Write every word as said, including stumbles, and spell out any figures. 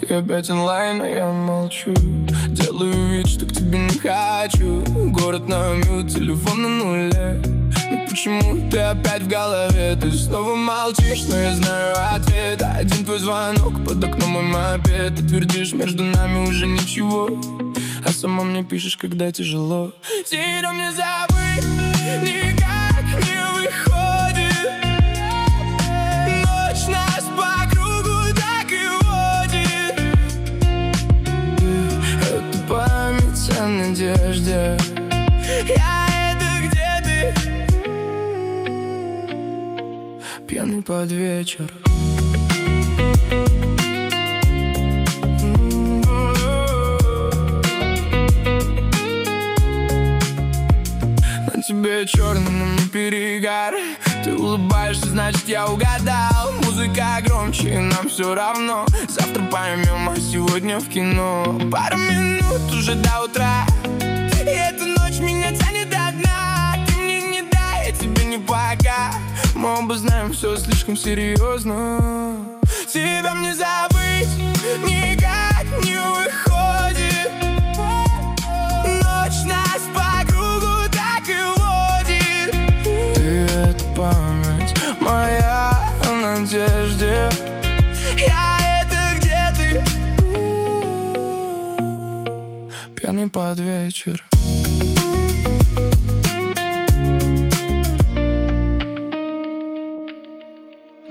Ты опять онлайн, а я молчу. Делаю вид, что к тебе не хочу. Город на мют, телефон на нуле. Но почему ты опять в голове? Ты снова молчишь, но я знаю ответ. Один твой звонок, под окном мой мопед. Ты твердишь, между нами уже ничего, а сама мне пишешь, когда тяжело. Тебя мне забыть никак не выходит. Ночь нас по кругу так и водит. Это память о надежде. Я это где ты? Пьяный под вечер. На тебе черный, но не перегар. Ты улыбаешься, значит я угадал. Музыка громче, и нам все равно. Завтра поймем, а сегодня в кино. Пару минут уже до утра, и эта ночь меня тянет до дна. Ты мне не дай, я тебе не пока. Мы оба знаем, все слишком серьезно. Тебя мне забыть никак не выходит. Ночь нас по кругу так и водит. Ты — это память моя о надежде. Я — это где ты? Пьяный под вечер.